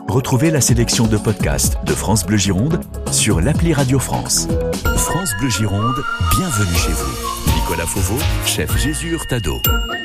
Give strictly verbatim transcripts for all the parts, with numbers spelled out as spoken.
Retrouvez la sélection de podcasts de France Bleu Gironde sur l'appli Radio France. France Bleu Gironde, bienvenue chez vous. Nicolas Fauveau, chef Jésus Hurtado.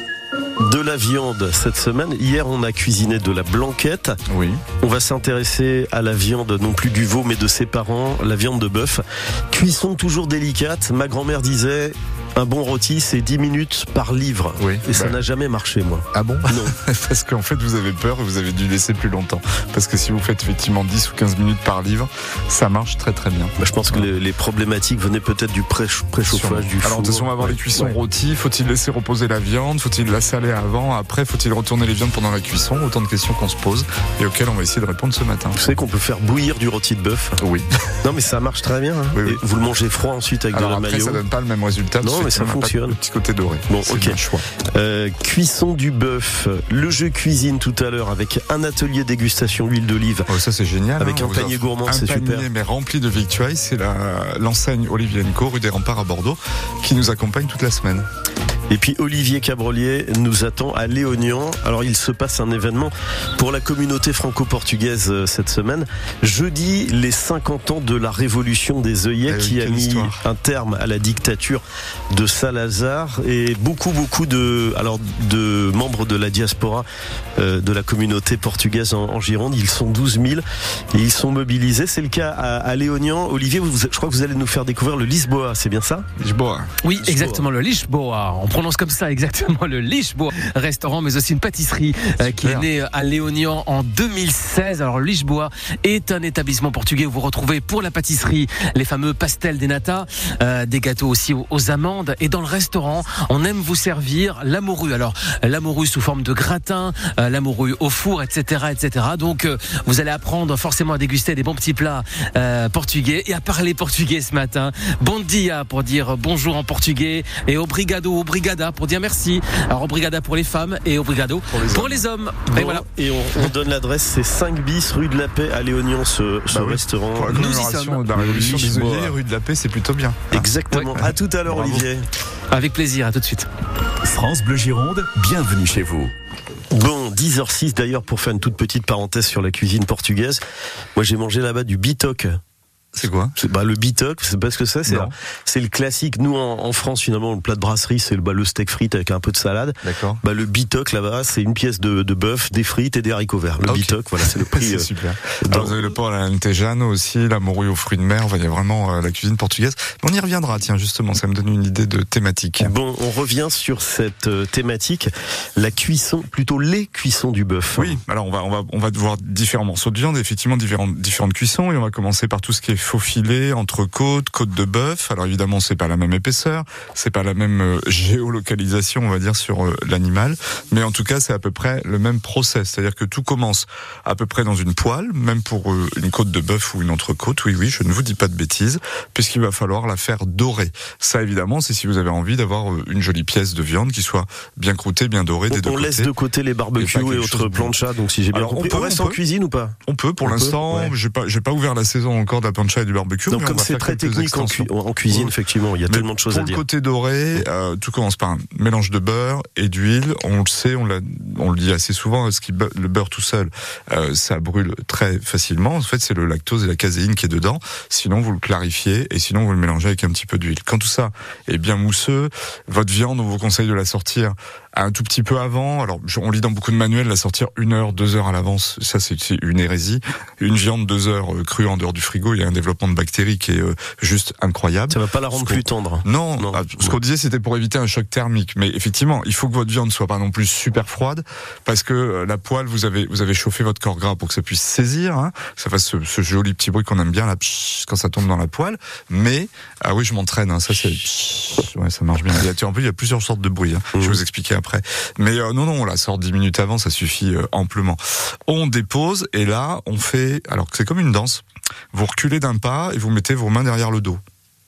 De la viande cette semaine. Hier, on a cuisiné de la blanquette. Oui. On va s'intéresser à la viande, non plus du veau, mais de ses parents, la viande de bœuf. Cuisson toujours délicate. Ma grand-mère disait, un bon rôti, c'est dix minutes par livre. Oui. Et ça bah. n'a jamais marché, moi. Ah bon? Non. Parce qu'en fait, vous avez peur et vous avez dû laisser plus longtemps. Parce que si vous faites effectivement dix ou quinze minutes par livre, ça marche très très bien. Bah, je pense que les, les problématiques venaient peut-être du pré- préchauffage du four. Alors attention, on va avoir les cuissons ouais. rôtis. Faut-il laisser reposer la viande? Faut-il la saler avant? Après, faut-il retourner les viandes pendant la cuisson? Autant de questions qu'on se pose et auxquelles on va essayer de répondre ce matin. Vous savez qu'on peut faire bouillir du rôti de bœuf? Oui. Non, mais ça marche très bien. Hein. Oui, oui. Et vous le mangez froid ensuite avec Alors de la après, mayo. ça donne pas le même résultat. Non, mais ça fonctionne. Le petit côté doré. Bon, c'est ok. Choix. Euh, cuisson du bœuf. Le jeu cuisine tout à l'heure avec un atelier dégustation huile d'olive. Oh, ça c'est génial. Avec hein, un panier gourmand, c'est super. Un panier mais rempli de victuailles. C'est la, l'enseigne Olivier and Co, rue des Remparts à Bordeaux, qui nous accompagne toute la semaine. Et puis Olivier Cabrolier nous attend à Léognan. Alors il se passe un événement pour la communauté franco-portugaise cette semaine. Jeudi, les cinquante ans de la révolution des œillets eh qui a mis histoire. un terme à la dictature de Salazar. Et beaucoup, beaucoup de, alors, de membres de la diaspora euh, de la communauté portugaise en, en Gironde. Ils sont douze mille et ils sont mobilisés. C'est le cas à, à Léognan. Olivier, vous, je crois que vous allez nous faire découvrir le Lisboa, c'est bien ça? Lisboa. Oui, Lisboa. Exactement, le Lisboa. On prononce comme ça exactement le Lisboa, restaurant mais aussi une pâtisserie euh, qui est née à Léognan en deux mille seize. Alors le Lisboa est un établissement portugais où vous retrouvez pour la pâtisserie les fameux pastels des nata, euh, des gâteaux aussi aux, aux amandes, et dans le restaurant on aime vous servir la morue. Alors la morue sous forme de gratin, euh, la morue au four, etc, etc. Donc euh, vous allez apprendre forcément à déguster des bons petits plats euh, portugais et à parler portugais ce matin. Bon dia pour dire bonjour en portugais et obrigado, obrigada pour dire merci. Alors obrigada pour les femmes et obrigado pour les, pour les hommes. Bon, et voilà. Et on, on donne l'adresse, c'est cinq bis rue de la Paix à Léognan, ce, ce bah oui. restaurant. Pour la commémoration de la révolution des œillets, rue de la Paix, c'est plutôt bien. Exactement. Ouais. À tout à l'heure, Bravo. Olivier. Avec plaisir, à tout de suite. France Bleu Gironde, bienvenue chez vous. Bon, dix heures six d'ailleurs, pour faire une toute petite parenthèse sur la cuisine portugaise. Moi, j'ai mangé là-bas du bitoque. C'est quoi? C'est, bah, le bitoque, c'est pas ce que c'est. C'est, la, c'est le classique. Nous, en, en France, finalement, le plat de brasserie, c'est le, bah, le steak frites avec un peu de salade. D'accord. Bah, le bitoque, là-bas, c'est une pièce de, de bœuf, des frites et des haricots verts. Le okay. bitoque, voilà, c'est le prix. c'est euh, super. Alors, vous avez le porc à la lentejano aussi, la morue aux fruits de mer. Enfin, il y a vraiment euh, la cuisine portugaise. Mais on y reviendra, tiens, justement. Ça me donne une idée de thématique. Bon, on revient sur cette euh, thématique. La cuisson, plutôt les cuissons du bœuf. Oui. Alors, on va, on va, on va voir différents morceaux de viande, effectivement, différentes, différentes cuissons. Et on va commencer par tout ce qui est faux filet, entrecôte, côte de bœuf. Alors évidemment, c'est pas la même épaisseur, c'est pas la même euh, géolocalisation, on va dire, sur euh, l'animal, mais en tout cas, c'est à peu près le même process. C'est-à-dire que tout commence à peu près dans une poêle, même pour euh, une côte de bœuf ou une entrecôte. Oui, oui, je ne vous dis pas de bêtises, puisqu'il va falloir la faire dorer. Ça, évidemment, c'est si vous avez envie d'avoir euh, une jolie pièce de viande qui soit bien croûtée, bien dorée des on, deux on côtés. On laisse de côté les barbecues et, et autres planchas, donc si j'ai bien Alors, compris. On, peut, on reste on en peut. cuisine ou pas? On peut, pour on l'instant. Peut, ouais. J'ai pas, j'ai pas ouvert la saison encore de la plancha et du barbecue. Donc, comme c'est très technique en, cu- en cuisine, oui. effectivement, il y a Mais tellement de choses à dire. Pour le côté doré, euh, tout commence par un mélange de beurre et d'huile. On le sait, on, l'a, on le dit assez souvent, ce qui, le beurre tout seul, euh, ça brûle très facilement. En fait, c'est le lactose et la caséine qui est dedans. Sinon, vous le clarifiez et sinon, vous le mélangez avec un petit peu d'huile. Quand tout ça est bien mousseux, votre viande, on vous conseille de la sortir un tout petit peu avant. Alors, on lit dans beaucoup de manuels la sortir une heure, deux heures à l'avance. Ça, c'est, c'est une hérésie. Une viande deux heures euh, crue en dehors du frigo, il y a un développement de bactéries qui est euh, juste incroyable. Ça va pas la rendre plus tendre. Non, non. Ce qu'on disait, c'était pour éviter un choc thermique. Mais effectivement, il faut que votre viande soit pas non plus super froide, parce que euh, la poêle, vous avez vous avez chauffé votre corps gras pour que ça puisse saisir, hein, que ça fasse ce, ce joli petit bruit qu'on aime bien là, psh, quand ça tombe dans la poêle. Mais ah oui, je m'entraîne. Hein, ça c'est, psh, ouais, ça marche bien. Il y a, en plus, il y a plusieurs sortes de bruits. Hein, mmh. Je vais vous expliquer après. Mais euh, non, non, on la sort dix minutes avant, ça suffit euh, amplement. On dépose et là, on fait, alors que c'est comme une danse. Vous reculez d'un pas et vous mettez vos mains derrière le dos.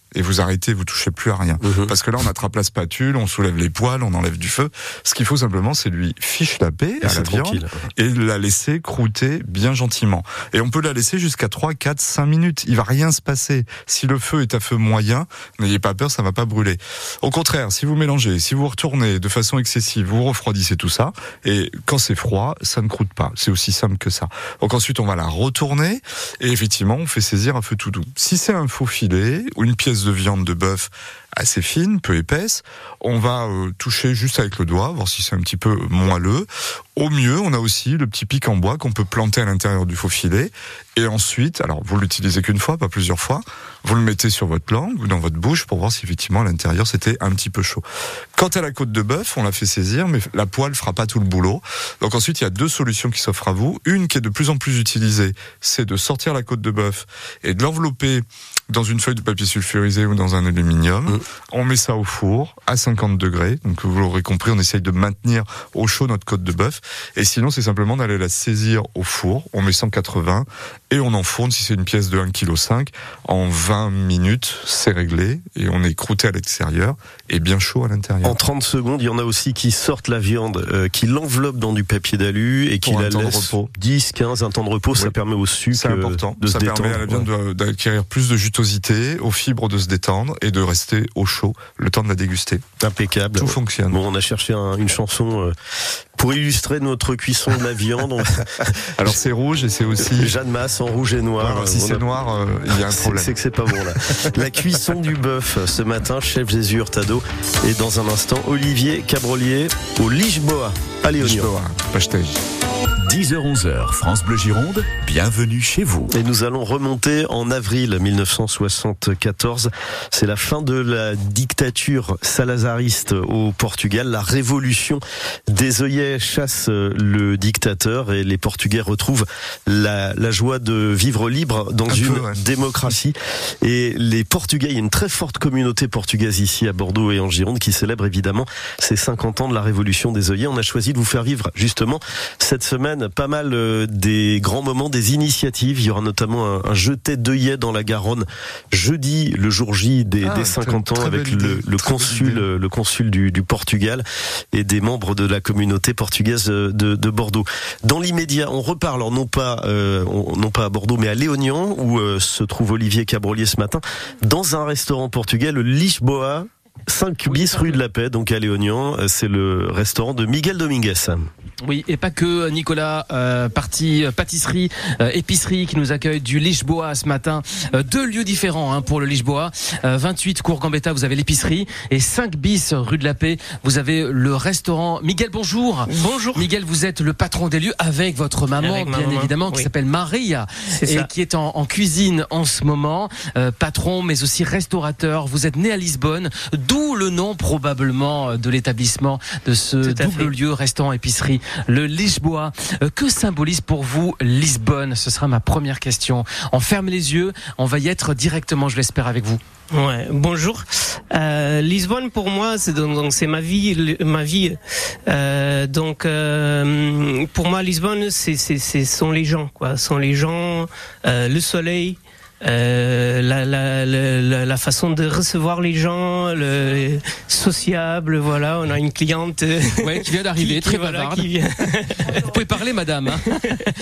et vous arrêtez, vous touchez plus à rien. Mmh. Parce que là, on attrape la spatule, on soulève les poils, on enlève du feu. Ce qu'il faut simplement, c'est lui fiche la paix à la viande et la laisser croûter bien gentiment. Et on peut la laisser jusqu'à trois, quatre, cinq minutes. Il va rien se passer. Si le feu est à feu moyen, n'ayez pas peur, ça va pas brûler. Au contraire, si vous mélangez, si vous retournez de façon excessive, vous refroidissez tout ça, et quand c'est froid, ça ne croûte pas. C'est aussi simple que ça. Donc ensuite, on va la retourner, et effectivement, on fait saisir à feu tout doux. Si c'est un faux filet, ou une pièce de viande de bœuf assez fine, peu épaisse, on va euh, toucher juste avec le doigt, voir si c'est un petit peu moelleux. Au mieux, on a aussi le petit pic en bois qu'on peut planter à l'intérieur du faux filet. Et ensuite, alors vous l'utilisez qu'une fois, pas plusieurs fois, vous le mettez sur votre langue ou dans votre bouche pour voir si effectivement à l'intérieur c'était un petit peu chaud. Quant à la côte de bœuf, on la fait saisir, mais la poêle fera pas tout le boulot. Donc ensuite, il y a deux solutions qui s'offrent à vous. Une qui est de plus en plus utilisée, c'est de sortir la côte de bœuf et de l'envelopper dans une feuille de papier sulfurisé ou dans un aluminium. Mmh. On met ça au four à cinquante degrés. Donc vous l'aurez compris, on essaye de maintenir au chaud notre côte de bœuf. Et sinon, c'est simplement d'aller la saisir au four. On met cent quatre-vingts et on enfourne, si c'est une pièce de un virgule cinq kilos, en vingt minutes, c'est réglé. Et on est croûté à l'extérieur et bien chaud à l'intérieur. En trente secondes, il y en a aussi qui sortent la viande, euh, qui l'enveloppent dans du papier d'alu et qui la laissent dix, quinze, un temps de repos. Oui. Ça permet au sucre c'est important. de ça se permet détendre. À la viande ouais. d'acquérir plus de jutosité, aux fibres de se détendre et de rester au chaud le temps de la déguster. Impeccable. Tout fonctionne. Bon, on a cherché un, une chanson euh, pour illustrer notre cuisson de la viande. On... Alors c'est rouge et c'est aussi Jeanne Masse en rouge et noir. Alors, si on c'est a... noir, euh, il y a un problème. C'est que c'est pas bon là. La cuisson du bœuf ce matin, chef Jésus Hurtado, et dans un instant Olivier Cabrolier au Lisboa à Léognan. Lisboa, pastel. dix heures onze, France Bleu Gironde, bienvenue chez vous. Et nous allons remonter en avril mille neuf cent soixante-quatorze. C'est la fin de la dictature salazariste au Portugal. La révolution des œillets chasse le dictateur et les Portugais retrouvent la, la joie de vivre libre dans Un une peu, ouais. démocratie. Et les Portugais, il y a une très forte communauté portugaise ici à Bordeaux et en Gironde qui célèbre évidemment ces cinquante ans de la révolution des œillets. On a choisi de vous faire vivre justement cette semaine pas mal euh, des grands moments, des initiatives. Il y aura notamment un, un jeté d'œillets dans la Garonne jeudi, le jour J des, ah, des cinquante ans, avec le, le consul, le consul du, du Portugal et des membres de la communauté portugaise de, de Bordeaux. Dans l'immédiat, on repart, alors non pas, euh, non pas à Bordeaux, mais à Léognan, où euh, se trouve Olivier Cabrolier ce matin, dans un restaurant portugais, le Lisboa, cinq bis rue de la Paix, donc à Léognan. C'est le restaurant de Miguel Dominguez. Oui, et pas que Nicolas, euh, partie pâtisserie, euh, épicerie qui nous accueille du Lisboa ce matin. Euh, deux lieux différents hein, pour le Lisboa. Euh, vingt-huit cours Gambetta, vous avez l'épicerie, et cinq bis rue de la Paix, vous avez le restaurant. Miguel, bonjour. Bonjour. Miguel, vous êtes le patron des lieux avec votre maman, avec bien maman. évidemment, qui oui. s'appelle Maria, et ça. qui est en, en cuisine en ce moment. Euh, patron, mais aussi restaurateur. Vous êtes né à Lisbonne, d'où le nom probablement de l'établissement de ce double fait. lieu restaurant-épicerie. Le Lisboa. Euh, que symbolise pour vous Lisbonne? Ce sera ma première question. On ferme les yeux, on va y être directement, je l'espère, avec vous. Ouais, bonjour. Euh, Lisbonne pour moi, c'est donc c'est ma vie, ma vie. Euh, donc euh, pour moi, Lisbonne, c'est c'est c'est sont les gens, quoi. Sont les gens, euh, le soleil. Euh, la, la, la, la façon de recevoir les gens, le sociable, voilà, on a une cliente ouais, qui vient d'arriver, qui, très qui, bavarde. Voilà, qui vient... Vous pouvez parler, madame. Hein.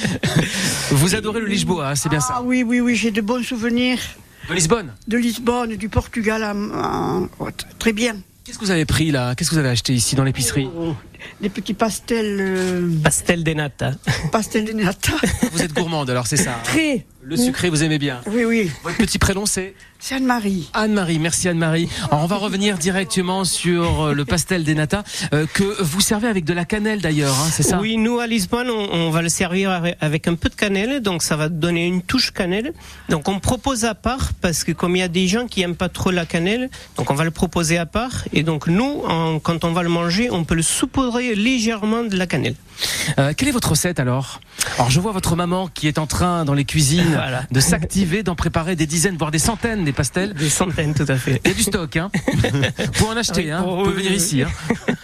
Vous adorez le Lisboa, hein, c'est bien ça? Ah oui, oui, oui, j'ai de bons souvenirs. De Lisbonne? De Lisbonne, du Portugal, euh, euh, très bien. Qu'est-ce que vous avez pris là? Qu'est-ce que vous avez acheté ici dans l'épicerie? oh, Des petits pastels. Euh... Pastel de nata. Pastel de nata. Vous êtes gourmande alors, c'est ça? Très. Le sucré, vous aimez bien? Oui, oui. Votre petit prénom, c'est? C'est Anne-Marie. Anne-Marie, merci Anne-Marie. Alors, on va revenir directement sur le pastel des nata, euh, que vous servez avec de la cannelle d'ailleurs, hein, c'est ça? Oui, nous à Lisbonne, on, on va le servir avec un peu de cannelle, donc ça va donner une touche cannelle. Donc on propose à part, parce que comme il y a des gens qui aiment pas trop la cannelle, donc on va le proposer à part. Et donc nous, en, quand on va le manger, on peut le saupoudrer légèrement de la cannelle. Euh, quelle est votre recette alors? Alors je vois votre maman qui est en train dans les cuisines voilà. de s'activer, d'en préparer des dizaines, voire des centaines des pastels. Des centaines, tout à fait. Il y a du stock, hein. Pour en acheter, oui, hein. Vous pouvez venir ici, hein.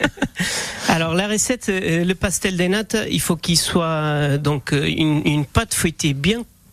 Alors la recette, le pastel des nattes, il faut qu'il soit donc une, une pâte feuilletée bien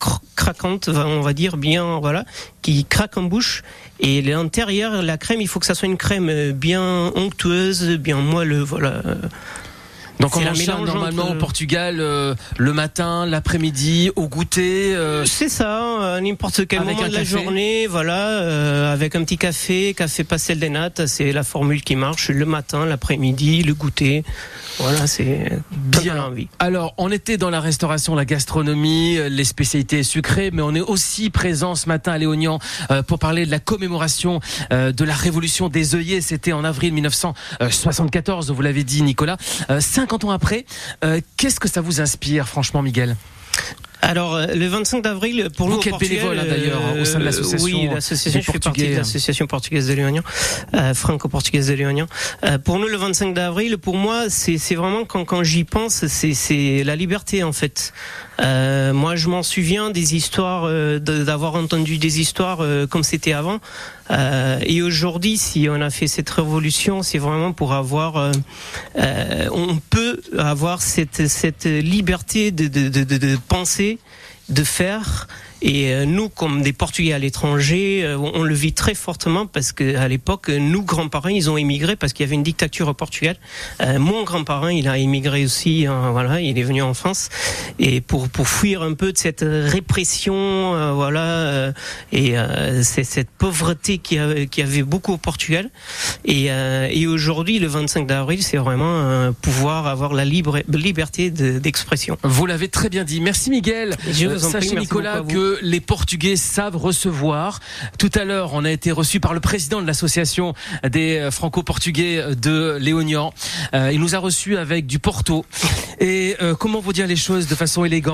cr- craquante, on va dire bien, voilà, qui craque en bouche. Et l'intérieur, la crème, il faut que ça soit une crème bien onctueuse, bien moelleux, voilà. Donc C'est on la mange ça mélange normalement entre- au Portugal euh, le matin, l'après-midi, au goûter. euh, C'est ça, à n'importe quel Avec moment un de la café. journée, voilà, euh, avec un petit café, café pastel des nattes, c'est la formule qui marche le matin, l'après-midi, le goûter. Voilà, c'est bien envie. Alors, on était dans la restauration, la gastronomie, euh, les spécialités sucrées, mais on est aussi présent ce matin à Léognan euh, pour parler de la commémoration euh, de la révolution des œillets. C'était en avril mille neuf cent soixante-quatorze, vous l'avez dit, Nicolas. Euh, cinquante ans après, euh, qu'est-ce que ça vous inspire, franchement, Miguel ? Alors, euh, le vingt-cinq d'avril, pour Vous nous au qui êtes Portugal, bénévole, hein, d'ailleurs, au sein de l'association Oui, l'association, des je fais partie Portugais. de l'association portugaise de Léognan, euh, franco-portugaise de Léognan. Euh, pour nous, le vingt-cinq d'avril, pour moi, c'est, c'est vraiment quand, quand j'y pense, c'est, c'est la liberté, en fait. Euh, moi, je m'en souviens des histoires, euh, de, d'avoir entendu des histoires euh, comme c'était avant. Euh, et aujourd'hui, si on a fait cette révolution, c'est vraiment pour avoir, euh, euh, on peut avoir cette, cette liberté de, de, de, de, de penser, de faire. Et euh, nous, comme des Portugais à l'étranger, euh, on le vit très fortement parce que à l'époque, nous grands-parents, ils ont émigré parce qu'il y avait une dictature au Portugal. Euh, mon grand-parent, il a émigré aussi, hein, voilà, il est venu en France et pour pour fuir un peu de cette répression, euh, voilà, euh, et euh, c'est cette pauvreté qui avait qui avait beaucoup au Portugal. Et euh, et aujourd'hui, le vingt-cinq d'avril, c'est vraiment euh, pouvoir avoir la libre liberté de, d'expression. Vous l'avez très bien dit. Merci Miguel. Je vous Euh, en prie, sachez merci Nicolas beaucoup à vous. que les Portugais savent recevoir. Tout à l'heure, on a été reçu par le président de l'association des euh, Franco-Portugais de Léognan. Euh, il nous a reçus avec du Porto. Et euh, comment vous dire les choses de façon élégante ?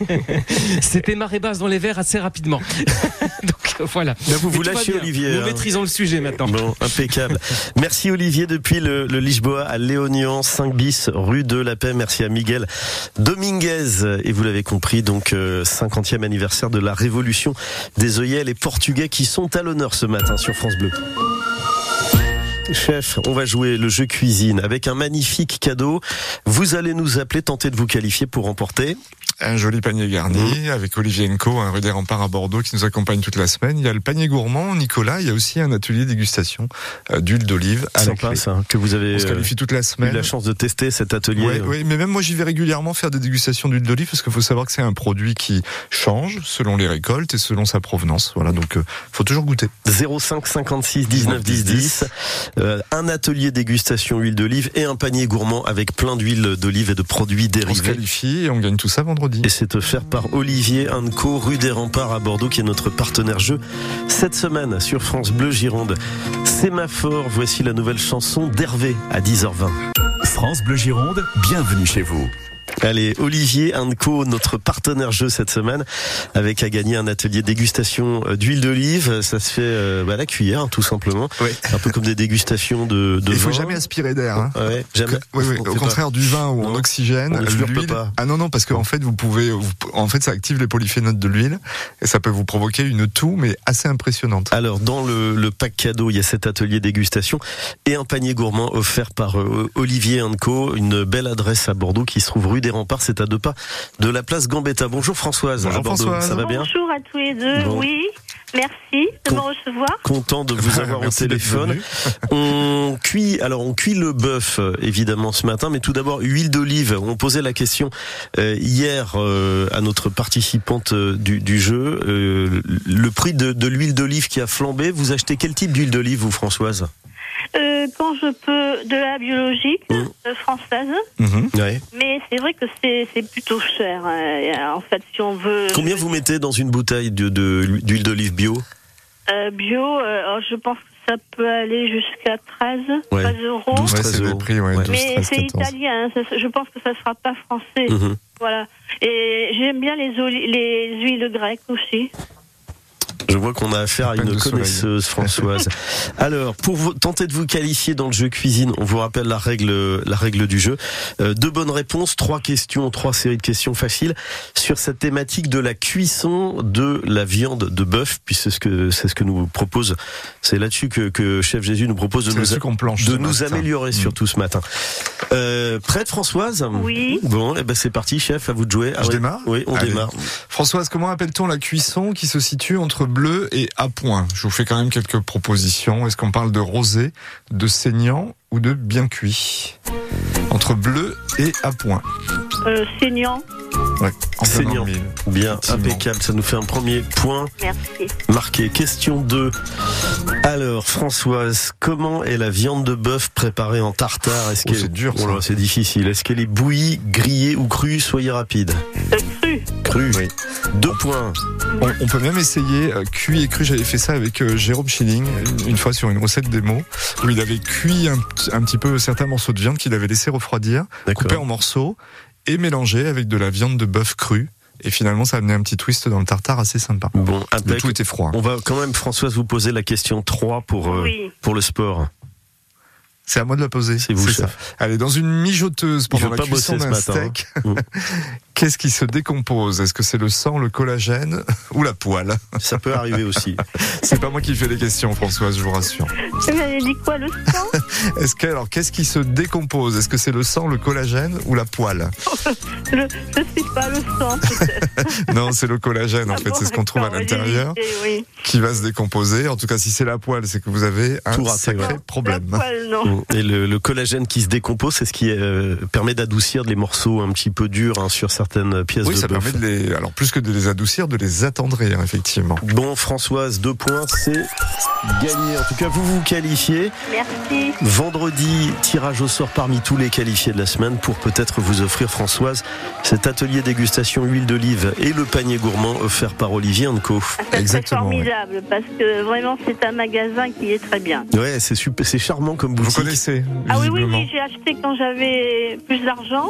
C'était marée basse dans les verres assez rapidement. Donc euh, voilà. Là, vous Mais vous tout va lâchez, bien. Olivier, Nous hein. maîtrisons le sujet maintenant. Bon, impeccable. Merci Olivier depuis le, le Lisboa à Léognan, cinq bis, rue de la Paix. Merci à Miguel Dominguez. Et vous l'avez compris, donc euh, cinquantième anniversaire de la révolution des œillets, les Portugais qui sont à l'honneur ce matin sur France Bleu. Chef, on va jouer le jeu cuisine avec un magnifique cadeau. Vous allez nous appeler, tenter de vous qualifier pour remporter Un joli panier garni mmh. avec Olivier Enco, un rue des Remparts à Bordeaux qui nous accompagne toute la semaine. Il y a le panier gourmand, Nicolas. Il y a aussi un atelier dégustation euh, d'huile d'olive à Sympa, la clé. ça, que vous avez On se qualifie toute la eu semaine. la chance de tester cet atelier. Oui, oui, mais même moi j'y vais régulièrement faire des dégustations d'huile d'olive parce qu'il faut savoir que c'est un produit qui change selon les récoltes et selon sa provenance. Voilà, donc euh, faut toujours goûter. zéro cinq cinquante-six dix-neuf dix dix. Euh, un atelier dégustation huile d'olive et un panier gourmand avec plein d'huile d'olive et de produits On se dérivés. qualifie et on gagne tout ça vendredi. Et c'est offert par Olivier Co, rue des Remparts à Bordeaux, qui est notre partenaire jeu cette semaine sur France Bleu Gironde. Sémaphore, voici la nouvelle chanson d'Hervé à dix heures vingt. France Bleu Gironde, bienvenue chez vous. Allez, Olivier Co, notre partenaire jeu cette semaine, avec à gagner un atelier dégustation d'huile d'olive. Ça se fait euh, bah, à la cuillère, tout simplement. Oui. Un peu comme des dégustations de, de Il vin. faut jamais aspirer d'air. Hein. Ouais, jamais. Oui, oui, On au fait contraire du vin ou Non. en oxygène, On ne slurpe l'huile. pas. Ah non non, parce qu'en fait vous pouvez, vous- en fait ça active les polyphénols de l'huile et ça peut vous provoquer une toux mais assez impressionnante. Alors, dans le, le pack cadeau, il y a cet atelier dégustation et un panier gourmand offert par euh, Olivier Co, une belle adresse à Bordeaux qui se trouve rue des Remparts, c'est à deux pas de la place Gambetta. Bonjour Françoise. Bonjour à Bordeaux. Françoise. Ça va bien? Bonjour à tous les deux, Bon. oui, merci de Con- me recevoir. Content de vous avoir au Merci d'être téléphone. venu. On cuit, alors on cuit le bœuf euh, évidemment ce matin, mais tout d'abord huile d'olive. On posait la question euh, hier euh, à notre participante euh, du, du jeu, euh, le prix de, de l'huile d'olive qui a flambé. Vous achetez quel type d'huile d'olive, vous, Françoise? Euh, quand je peux, de la biologique Mmh. euh, française, Mhm. Ouais. mais c'est vrai que c'est, c'est plutôt cher. euh, en fait, si on veut... Combien vous mettez dans une bouteille de, de- d'huile d'olive bio? euh, Bio, euh, alors je pense que ça peut aller jusqu'à treize, Ouais. treize euros. douze, Ouais, treize c'est le euros. prix, ouais, Ouais. douze, Mais treize, c'est quatorze. italien, hein, ça- je pense que ça ne sera pas français. Mhm. Voilà. Et j'aime bien les, oli- les huiles grecques aussi. Je vois qu'on a affaire à une connaisseuse, Françoise. Alors, pour vous, tenter de vous qualifier dans le jeu cuisine, on vous rappelle la règle, la règle du jeu. Euh, deux bonnes réponses, trois questions, trois séries de questions faciles sur cette thématique de la cuisson de la viande de bœuf, puis c'est ce que c'est ce que nous propose. C'est là-dessus que, que Chef Jésus nous propose de c'est nous, qu'on planche de nous améliorer, mmh. surtout ce matin. Euh, prête, Françoise ? Oui. Bon, eh ben c'est parti, chef, à vous de jouer. Ah, Je ouais. démarre ? Oui, on Allez. démarre. Françoise, comment appelle-t-on la cuisson qui se situe entre bleu et à point ? Je vous fais quand même quelques propositions. Est-ce qu'on parle de rosé, de saignant ou de bien cuit ? Entre bleu et à point. Euh, saignant. Ouais, en plein dans Saignant. le mille. Bien, Effectivement. impeccable, ça nous fait un premier point. Merci. Marqué. Question deux. Alors, Françoise, comment est la viande de bœuf préparée en tartare ? Est-ce Oh, qu'elle... c'est dur, Oh là, ça. c'est difficile. Est-ce qu'elle est bouillie, grillée ou crue ? Soyez rapide. Euh, cru. Crue. Oui. Deux points. On, on peut même essayer euh, cuit et cru. J'avais fait ça avec euh, Jérôme Schilling une, une fois sur une recette démo où il avait cuit un, un petit peu certains morceaux de viande qu'il avait laissé refroidir, D'accord. coupé en morceaux et mélangé avec de la viande de bœuf crue. Et finalement, ça a amené un petit twist dans le tartare assez sympa. Bon, Le impec. tout était froid. On va quand même, Françoise, vous poser la question trois pour, euh, Oui. pour le sport. C'est à moi de la poser. C'est vous, ça. chef. Allez, dans une mijoteuse pendant veut la pas cuisson bosser d'un ce matin, steak, hein. qu'est-ce qui se décompose ? Est-ce que c'est le sang, le collagène ou la poêle ? Ça peut arriver aussi. C'est pas moi qui fais les questions, Françoise, je vous rassure. Vous avez dit quoi, le sang ? Est-ce que, alors, qu'est-ce qui se décompose ? Est-ce que c'est le sang, le collagène ou la poêle ? le, Je ne sais pas, le sang, peut-être. Non, c'est le collagène, en Ah fait, bon, c'est ce qu'on trouve à d'accord, l'intérieur j'ai hésité, oui. qui va se décomposer. En tout cas, si c'est la poêle, c'est que vous avez un Tout raté, sacré ouais. problème. La poêle, non. Et le, le collagène qui se décompose, c'est ce qui euh, permet d'adoucir les morceaux un petit peu durs hein, sur certaines pièces Oui, de ça bœuf. permet de les, alors plus que de les adoucir, de les attendrir, effectivement. Bon, Françoise, deux points, c'est gagné. En tout cas, vous vous qualifiez. Merci. Vendredi, tirage au sort parmi tous les qualifiés de la semaine pour peut-être vous offrir, Françoise, cet atelier dégustation huile d'olive et le panier gourmand offert par Olivier and Co. Ah, ça Exactement, serait formidable, parce que vraiment, c'est un magasin qui est très bien. Ouais, c'est super, c'est charmant comme Vous boutique. connaissez, Ah oui, oui, visiblement. oui, j'ai acheté quand j'avais plus d'argent.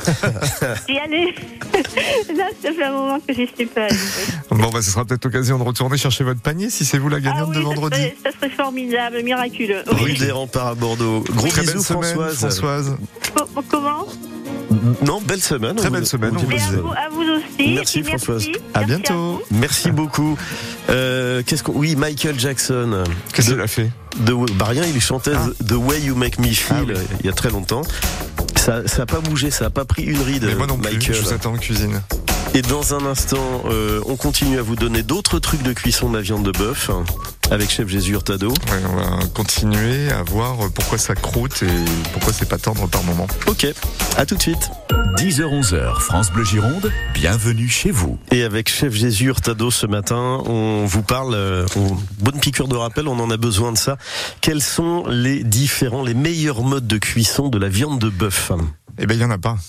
J'y allais. Là, ça fait un moment que j'y suis pas allée. Bon, bah, ce sera peut-être l'occasion de retourner chercher votre panier si c'est vous la gagnante Ah oui, de ça vendredi. serait, ça serait formidable, miraculeux. Rue des Remparts à Bordeaux. Gros Très bisous, belle semaine, Françoise. Françoise. Co- Comment Non, belle semaine. Très On belle vous- semaine, on on vous Et vous à dit- vous, à vous aussi. Merci, Et puis Françoise. merci. À Merci bientôt. vous. Merci beaucoup. Euh, qu'est-ce qu'on... Oui, Michael Jackson. Qu'est-ce De- qu'il a fait ? de... Bah rien, il chantait Ah. The Way You Make Me Feel Ah oui. il y a très longtemps. Ça n'a pas bougé, ça n'a pas pris une ride, Mais moi non plus, Michael. je vous attends en cuisine. Et dans un instant, euh, on continue à vous donner d'autres trucs de cuisson de la viande de bœuf hein, avec Chef Jésus Hurtado. Ouais, on va continuer à voir pourquoi ça croûte et pourquoi c'est pas tendre par moment. Ok, à tout de suite. dix heures onze, France Bleu Gironde, bienvenue chez vous. Et avec Chef Jésus Hurtado ce matin, on vous parle, euh, on- bonne piqûre de rappel, on en a besoin de ça. Quels sont les différents, les meilleurs modes de cuisson de la viande de bœuf ? Eh ben, il y en a pas.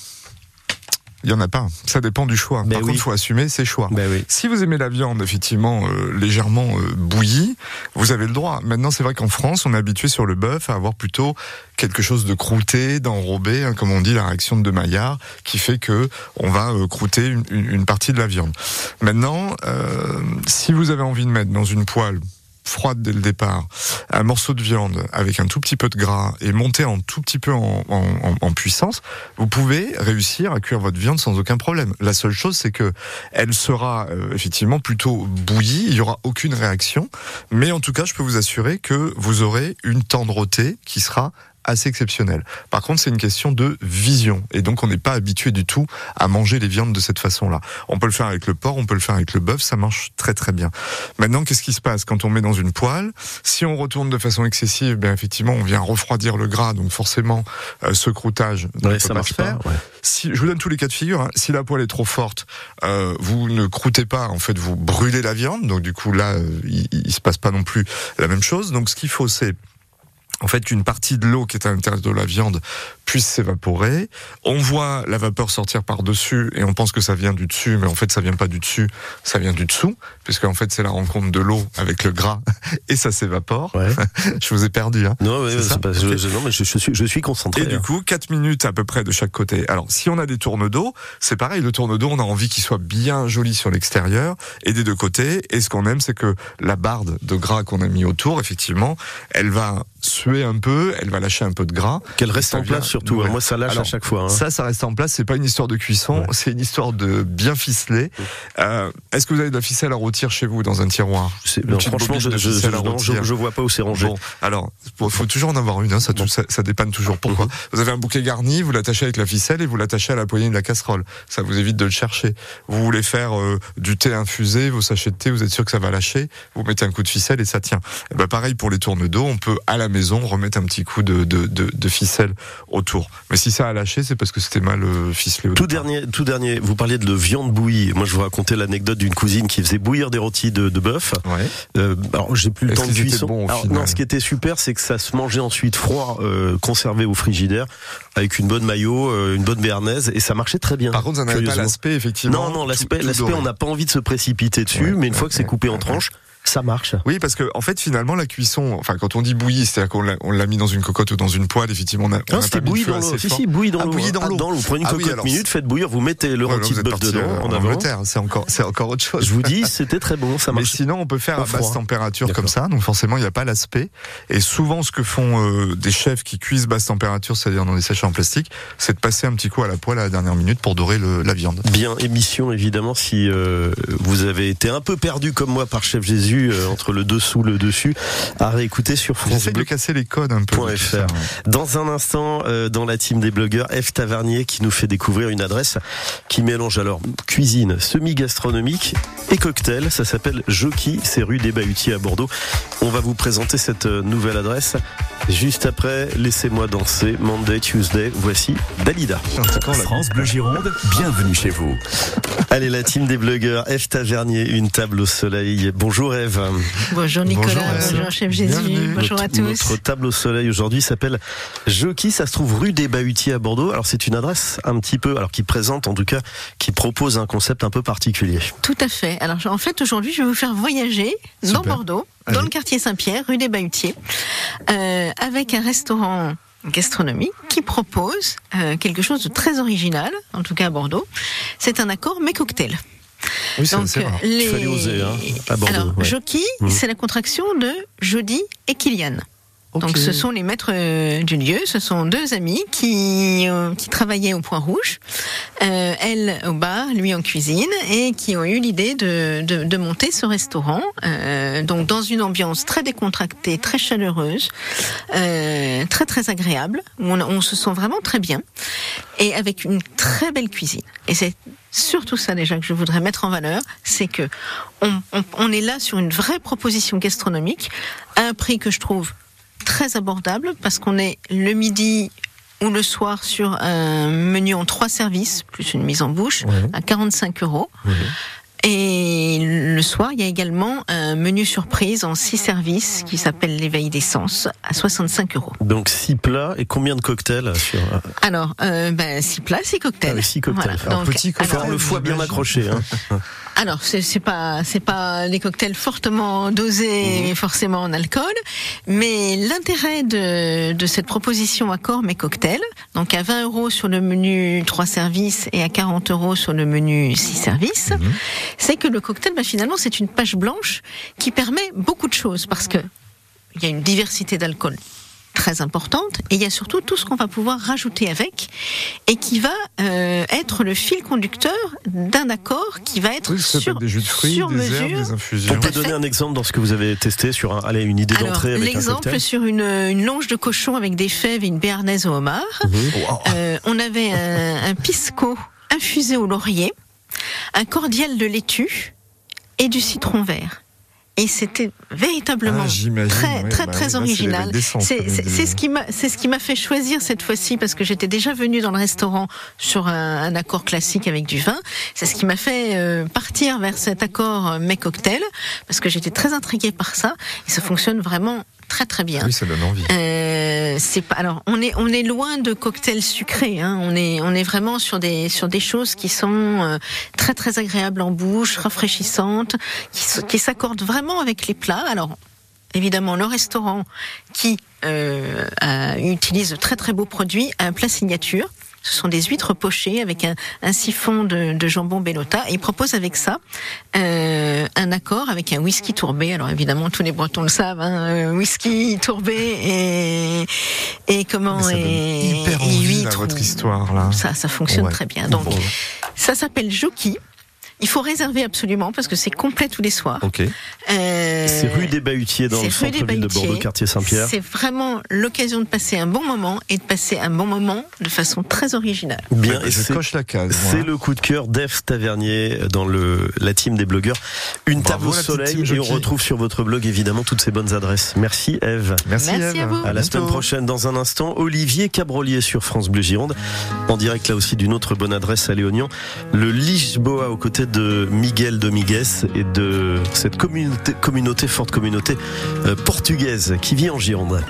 Il y en a pas. Ça dépend du choix. Ben Par oui. contre, il faut assumer ses choix. Ben oui. Si vous aimez la viande, effectivement, euh, légèrement euh, bouillie, vous avez le droit. Maintenant, c'est vrai qu'en France, on est habitué sur le bœuf à avoir plutôt quelque chose de croûté, d'enrobé, hein, comme on dit, la réaction de Maillard, qui fait que on va euh, croûter une, une, une partie de la viande. Maintenant, euh, si vous avez envie de mettre dans une poêle froide dès le départ, un morceau de viande avec un tout petit peu de gras et monter un tout petit peu en, en, en puissance, vous pouvez réussir à cuire votre viande sans aucun problème. La seule chose, c'est que elle sera euh, effectivement plutôt bouillie, il y aura aucune réaction, mais en tout cas, je peux vous assurer que vous aurez une tendreté qui sera assez exceptionnel. Par contre, c'est une question de vision. Et donc, on n'est pas habitué du tout à manger les viandes de cette façon-là. On peut le faire avec le porc, on peut le faire avec le bœuf, ça marche très très bien. Maintenant, qu'est-ce qui se passe quand on met dans une poêle ? Si on retourne de façon excessive, bien effectivement, on vient refroidir le gras, donc forcément, euh, ce croûtage ne Ouais, peut ça pas marche se pas. faire. Ouais. Si, je vous donne tous les cas de figure. Hein. Si la poêle est trop forte, euh, vous ne croûtez pas. En fait, vous brûlez la viande. Donc du coup, là, euh, il, il se passe pas non plus la même chose. Donc ce qu'il faut, c'est en fait, qu'une partie de l'eau qui est à l'intérieur de la viande puisse s'évaporer. On voit la vapeur sortir par-dessus et on pense que ça vient du dessus, mais en fait, ça vient pas du dessus, ça vient du dessous, puisque en fait, c'est la rencontre de l'eau avec le gras et ça s'évapore. Ouais. Je vous ai perdu, hein. Non, ouais, c'est c'est pas, okay. je, non, mais je, je suis, je suis concentré. Et hein. Du coup, quatre minutes à peu près de chaque côté. Alors, si on a des tournes d'eau, c'est pareil, le tourne d'eau, on a envie qu'il soit bien joli sur l'extérieur et des deux côtés. Et ce qu'on aime, c'est que la barde de gras qu'on a mis autour, effectivement, elle va suer un peu, elle va lâcher un peu de gras. Qu'elle reste en place surtout. Ouais. Moi, ça lâche Alors, à chaque fois. Hein. Ça, ça reste en place. C'est pas une histoire de cuisson, ouais. C'est une histoire de bien ficeler. Ouais. Euh, est-ce que vous avez de la ficelle à rôtir chez vous dans un tiroir? non, Franchement, je, je, je, non, je, je vois pas où c'est rangé. Bon, alors, il faut toujours en avoir une. Hein, ça, bon. ça, ça dépanne toujours. Pourquoi? Mm-hmm. Vous avez un bouquet garni, vous l'attachez avec la ficelle et vous l'attachez à la poignée de la casserole. Ça vous évite de le chercher. Vous voulez faire euh, du thé infusé, vos sachets de thé, vous êtes sûr que ça va lâcher. Vous mettez un coup de ficelle et ça tient. Et ben pareil pour les tournes d'eau, on peut à la maison remettre un petit coup de, de, de, de ficelle autour. Mais si ça a lâché, c'est parce que c'était mal euh, ficelé. Au tout dernier, tout dernier, vous parliez de viande bouillie. Moi, je vous racontais l'anecdote d'une cousine qui faisait bouillir des rôtis de, de bœuf. Ouais. Euh, alors, j'ai plus le Est-ce temps de cuisson. Bon, alors, non, ce qui était super, c'est que ça se mangeait ensuite froid, euh, conservé au frigidaire, avec une bonne mayo, euh, une bonne béarnaise, et ça marchait très bien. Par contre, ça n'avait pas l'aspect, effectivement. Non, non, l'aspect, tout, tout l'aspect, on n'a pas envie de se précipiter dessus, ouais, mais une ouais, fois que c'est coupé ouais, en tranches, ça marche. Oui, parce que en fait, finalement, la cuisson, enfin, quand on dit bouillie, c'est-à-dire qu'on l'a, on l'a mis dans une cocotte ou dans une poêle. Effectivement, on a, on non, c'était bouilli dans l'eau. Si, si, bouilli dans ah, l'eau. Bouilli dans l'eau. Ah, dans l'eau. Prenez une ah, cocotte oui, alors, minute, faites bouillir, vous mettez le ouais, rôti de bœuf dedans, en, en Angleterre. C'est encore, c'est encore autre chose. Je vous dis, c'était très bon, ça marche. Mais sinon, on peut faire à basse température D'accord. comme ça, donc forcément, il n'y a pas l'aspect. Et souvent, ce que font euh, des chefs qui cuisent basse température, c'est-à-dire dans des sachets en plastique, c'est de passer un petit coup à la poêle à la dernière minute pour dorer le, la viande. Bien, émission évidemment, si euh, vous avez été un peu perdu comme moi par Chef Jésus euh, entre le dessous, le dessus, à réécouter sur France Bleu. J'essaie de casser les codes un peu. F R. Dans un instant, euh, dans la team des blogueurs, F Tavernier qui nous fait découvrir une adresse qui mélange alors cuisine semi-gastronomique et cocktail. Ça s'appelle Jockey, c'est rue des Bahutiers à Bordeaux. On va vous présenter cette nouvelle adresse juste après. Laissez-moi danser, Monday, Tuesday. Voici Dalida. France Bleu Gironde, bienvenue chez vous. Allez, la team des blogueurs, F Tavernier, une table au soleil. Bonjour Eve. Bonjour Nicolas, bonjour, bonjour Chef Jésus, Bienvenue. Bonjour notre, à tous. Notre table au soleil aujourd'hui s'appelle Jockey, ça se trouve rue des Bahutiers à Bordeaux. Alors c'est une adresse un petit peu, alors qui présente en tout cas, qui propose un concept un peu particulier. Tout à fait. Alors en fait aujourd'hui je vais vous faire voyager Super. dans Bordeaux, Allez. dans le quartier Saint-Pierre, rue des Bahutiers, euh, avec un restaurant gastronomique qui propose euh, quelque chose de très original, en tout cas à Bordeaux. C'est un accord mais cocktail. Oui, c'est, Donc, c'est les... Il fallait oser, hein, à Bordeaux. Alors, ouais. Jockey, mmh. c'est la contraction de Jody et Kylian. Okay. Donc, ce sont les maîtres euh, du lieu. Ce sont deux amis qui euh, qui travaillaient au Point Rouge. Euh, elle au bar, lui en cuisine, et qui ont eu l'idée de de, de monter ce restaurant. Euh, donc, dans une ambiance très décontractée, très chaleureuse, euh, très très agréable, où on, on se sent vraiment très bien, et avec une très belle cuisine. Et c'est surtout ça déjà que je voudrais mettre en valeur, c'est que on, on, on est là sur une vraie proposition gastronomique à un prix que je trouve très abordable, parce qu'on est le midi ou le soir sur un menu en trois services plus une mise en bouche oui. à quarante-cinq euros. Oui. Et le soir, il y a également un menu surprise en six services qui s'appelle l'éveil des sens à soixante-cinq euros. Donc six plats et combien de cocktails sur... Alors, euh, ben six plats, six cocktails. Ah oui, six cocktails. Voilà. Donc, petit cocktail. Alors, le foie bien accroché. Hein. Alors, c'est, c'est pas, c'est pas des cocktails fortement dosés, mmh. forcément en alcool, mais l'intérêt de, de cette proposition accord mais cocktail, donc à vingt euros sur le menu trois services et à quarante euros sur le menu six services, mmh. c'est que le cocktail, bah, finalement, c'est une page blanche qui permet beaucoup de choses, parce que il y a une diversité d'alcool très importante, et il y a surtout tout ce qu'on va pouvoir rajouter avec, et qui va euh, être le fil conducteur d'un accord qui va être oui, sur, des jus de fruits, sur des mesure. Herbes, des infusions. On peut donner un exemple dans ce que vous avez testé sur un, allez, une idée Alors, d'entrée avec l'exemple un cocktail. sur une, une longe de cochon avec des fèves et une béarnaise au homard. Mmh. Wow. Euh, on avait un, un pisco infusé au laurier, un cordial de laitue et du citron vert. Et c'était véritablement ah, très, oui, très, bah, très oui, original. C'est, c'est, c'est, c'est ce qui m'a, c'est ce qui m'a fait choisir cette fois-ci, parce que j'étais déjà venue dans le restaurant sur un, un accord classique avec du vin. C'est ce qui m'a fait euh, partir vers cet accord mais cocktail, parce que j'étais très intriguée par ça, et ça fonctionne vraiment très très bien. Oui, ça donne envie. Euh, Euh, c'est pas. Alors, on est on est loin de cocktails sucrés. Hein. On est on est vraiment sur des sur des choses qui sont euh, très très agréables en bouche, rafraîchissantes, qui, qui s'accordent vraiment avec les plats. Alors, évidemment, le restaurant qui euh, a, utilise de très très beaux produits a un plat signature. Ce sont des huîtres pochées avec un, un siphon de, de jambon bellota. Et il propose avec ça euh, un accord avec un whisky tourbé. Alors évidemment, tous les Bretons le savent, hein, whisky tourbé et et comment ça et, hyper et envie, huîtres. là, votre histoire là. Ça, ça fonctionne Ouais. très bien. Donc, Bon. ça s'appelle Jockey. Il faut réserver absolument parce que c'est complet tous les soirs. Ok. Euh, C'est rue des Bahutiers dans c'est le rue des centre-ville de Bahutiers. Bordeaux, quartier Saint-Pierre. C'est vraiment l'occasion de passer un bon moment et de passer un bon moment de façon très originale. Bien, et je c'est coche la case. c'est moi. le coup de cœur d'Ève Tavernier dans le, la team des blogueurs. Une Bravo, table au la petite soleil, team et on Jockey. retrouve sur votre blog évidemment toutes ces bonnes adresses. Merci Ève. Merci, Merci Ève. à vous. À la bientôt. semaine prochaine. Dans un instant, Olivier Cabrolier sur France Bleu Gironde. En direct là aussi d'une autre bonne adresse à Léognan. Le Lisboa aux côtés de Miguel Domingues et de cette communauté, communauté forte communauté euh, portugaise qui vit en Gironde.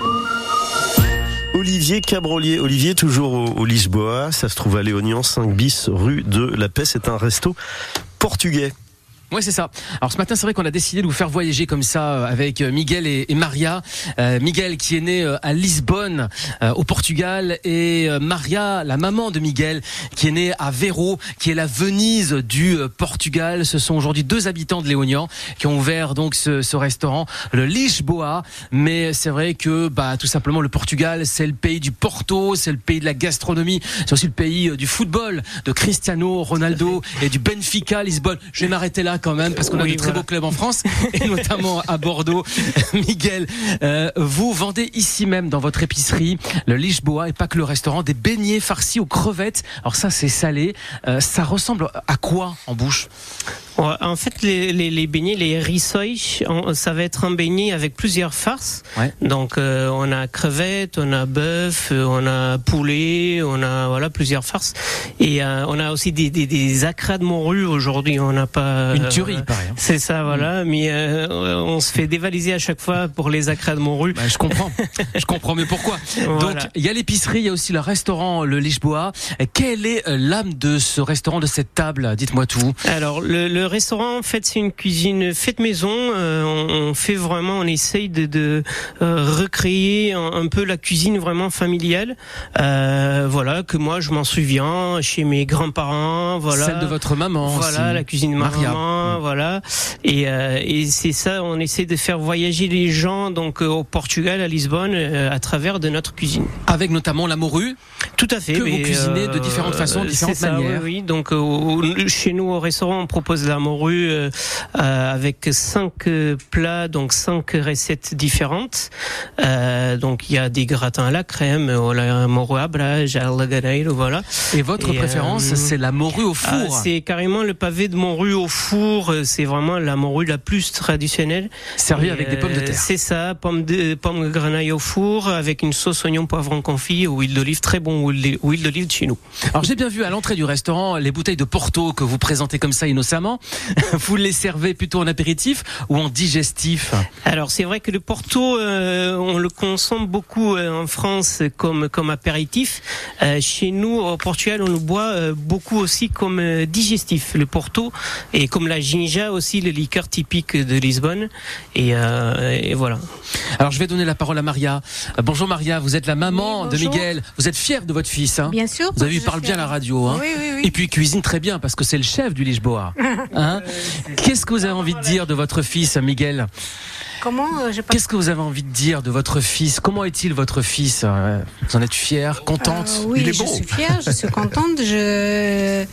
Olivier Cabrolier. Olivier, toujours au, au Lisboa. Ça se trouve à Léognan, cinq bis, rue de la Paix. C'est un resto portugais. Ouais, c'est ça. Alors ce matin, c'est vrai qu'on a décidé de vous faire voyager comme ça avec Miguel et, et Maria. Euh, Miguel qui est né à Lisbonne, euh, au Portugal, et euh, Maria, la maman de Miguel, qui est née à Véro, qui est la Venise du euh, Portugal. Ce sont aujourd'hui deux habitants de Léognan qui ont ouvert donc ce, ce restaurant, le Lisboa. Mais c'est vrai que bah tout simplement le Portugal, c'est le pays du Porto, c'est le pays de la gastronomie, c'est aussi le pays euh, du football, de Cristiano Ronaldo et du Benfica Lisbonne. Je vais m'arrêter là quand même parce qu'on a Oui, de très voilà. beaux clubs en France et notamment à Bordeaux. Miguel, euh, vous vendez ici même dans votre épicerie le Lisboa et pas que le restaurant, des beignets farcis aux crevettes. Alors ça c'est salé, euh, ça ressemble à quoi en bouche? Ouais, en fait, les, les, les beignets, les rissois, on- ça va être un beignet avec plusieurs farces. Ouais. Donc, euh, on a crevettes, on a bœuf, euh, on a poulet, on a voilà plusieurs farces. Et euh, on a aussi des, des, des acras de morue aujourd'hui. On n'a pas Une euh, tuerie, voilà. pareil. hein. C'est ça, voilà. Mais euh, on se fait dévaliser à chaque fois pour les acras de morue. Bah, je comprends, je comprends, mais pourquoi? Voilà. Donc il y a l'épicerie, il y a aussi le restaurant, le Lisboa. Quelle est euh, l'âme de ce restaurant, de cette table? Dites-moi tout. Alors le, le restaurant, en fait, c'est une cuisine faite maison. Euh, on, on fait vraiment, on essaye de, de euh, recréer un, un peu la cuisine vraiment familiale. Euh, voilà, que moi je m'en souviens chez mes grands-parents. Voilà. Celle de votre maman. Voilà, aussi. la cuisine de ma Maria. maman, voilà. Et, euh, et c'est ça, on essaie de faire voyager les gens donc euh, au Portugal, à Lisbonne, euh, à travers de notre cuisine. Avec notamment la morue. Tout à fait. Que vous mais, cuisinez de différentes façons, différentes c'est ça, manières. Oui, oui. Donc euh, au- chez nous au restaurant, on propose la morue euh, euh, avec cinq euh, plats, donc cinq recettes différentes. Euh, donc il y a des gratins à la crème, euh, la morue à brage, à lagareiro, voilà. Et votre Et, préférence, euh, c'est la morue au Ah, four. c'est carrément le pavé de morue au four. euh, C'est vraiment la morue la plus traditionnelle. Servi Et, avec des pommes de euh, terre. C'est ça, pommes de pommes de grenaille au four avec une sauce oignon poivron confit ou huile d'olive, très bon huile huile d'olive de chez nous. Alors j'ai bien vu à l'entrée du restaurant les bouteilles de Porto que vous présentez comme ça innocemment. Vous les servez plutôt en apéritif ou en digestif? Alors c'est vrai que le Porto, euh, on le consomme beaucoup euh, en France comme comme apéritif. Euh, chez nous au Portugal, on le boit euh, beaucoup aussi comme euh, digestif, le Porto, et comme la ginja aussi, le liqueur typique de Lisbonne. Et, euh, et voilà. Alors je vais donner la parole à Maria. Euh, bonjour Maria, vous êtes la maman Oui, de bonjour. Miguel. Vous êtes fière de votre fils, hein? Bien sûr. Vous avez vu, il je parle suis bien à la radio, hein? Oui, oui, oui. Et puis il cuisine très bien parce que c'est le chef du Lisboa. Hein? Qu'est-ce que vous avez envie de dire de votre fils, Miguel? Comment euh, je Qu'est-ce que vous avez envie de dire de votre fils? Comment est-il votre fils? Euh, Vous en êtes fière, contente? Euh, oui, Il est je bon. suis fière, je suis contente. Je...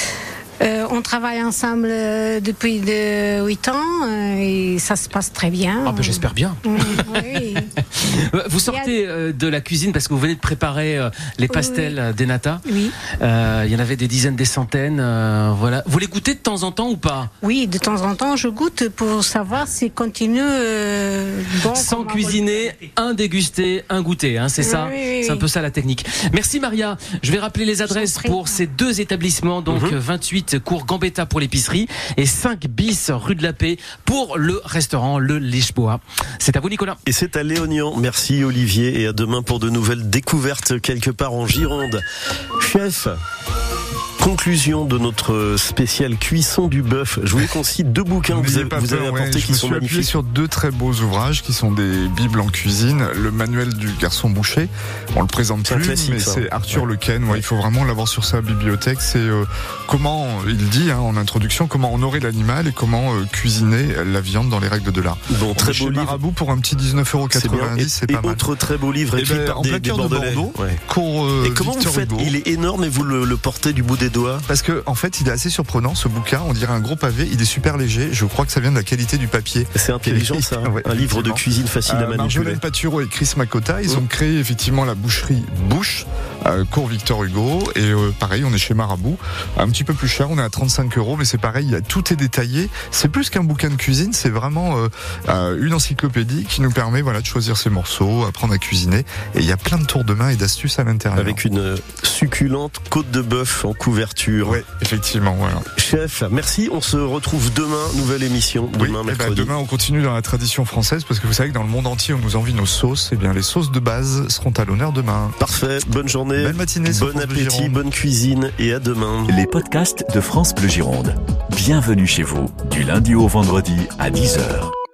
Euh, on travaille ensemble euh, depuis de huit ans euh, et ça se passe très bien. Ah ben, j'espère bien. Mm, oui. Euh, Vous sortez euh, de la cuisine parce que vous venez de préparer euh, les pastels euh, des nata. Oui. Euh, Il y en avait des dizaines, des centaines. euh, voilà. Vous les goûtez de temps en temps ou pas? Oui, de temps en temps, je goûte pour savoir si continue euh, bon. Sans comment- cuisiner, un dégusté, un goûter, hein, c'est ça? Oui, oui, C'est un oui. peu ça la technique. Merci Maria. Je vais rappeler les adresses prie. pour ces deux établissements, donc Mhm. vingt-huit cours Gambetta pour l'épicerie et cinq bis rue de la Paix pour le restaurant Le Lisboa. C'est à vous Nicolas. Et c'est à Léognan. Merci Olivier et à demain pour de nouvelles découvertes quelque part en Gironde. Chef, conclusion de notre spécial cuisson du bœuf. Je voulais qu'on cite deux bouquins que vous avez, vous avez apportés ouais, qui sont magnifiques. Je me suis appuyé sur deux très beaux ouvrages qui sont des bibles en cuisine. Le manuel du garçon boucher, on le présente plus, classique, mais ça. C'est Arthur ouais. Lequesne. Ouais, il faut vraiment l'avoir sur sa bibliothèque. C'est euh, comment, il dit hein, en introduction, comment honorer l'animal et comment euh, cuisiner la viande dans les règles de l'art. Bon, très beau livre. Marabout pour un petit dix-neuf euros quatre-vingt-dix, c'est, c'est pas et mal. Et autre très beau livre écrit ben, par en des, plein des cœur de Bordeaux. Ouais. Cours, euh, et comment Victor vous faites Hugo. Il est énorme et vous le, le portez du bout des doigts. Parce que en fait, il est assez surprenant ce bouquin. On dirait un gros pavé. Il est super léger. Je crois que ça vient de la qualité du papier. C'est intelligent ça. Ouais, un livre de cuisine facile euh, à manipuler. Marjolaine Patureau et Chris Makota, ils mmh. ont créé effectivement la boucherie Bouche, euh, cours Victor Hugo. Et euh, pareil, on est chez Marabout. Un petit peu plus cher. On est à trente-cinq euros, mais c'est pareil. Il y a, tout est détaillé. C'est plus qu'un bouquin de cuisine. C'est vraiment euh, euh, une encyclopédie qui nous permet, voilà, de choisir ses morceaux, apprendre à cuisiner. Et il y a plein de tours de main et d'astuces à l'intérieur. Avec une succulente côte de bœuf en couverture. Oui, effectivement, voilà. Chef, merci. On se retrouve demain, nouvelle émission. Demain, oui, mercredi. Ben demain, on continue dans la tradition française parce que vous savez que dans le monde entier, on nous envie nos sauces. Et bien, les sauces de base seront à l'honneur demain. Parfait. Bonne journée. Belle matinée. Bon appétit, bonne cuisine et à demain. Les podcasts de France Bleu Gironde. Bienvenue chez vous, du lundi au vendredi à dix heures.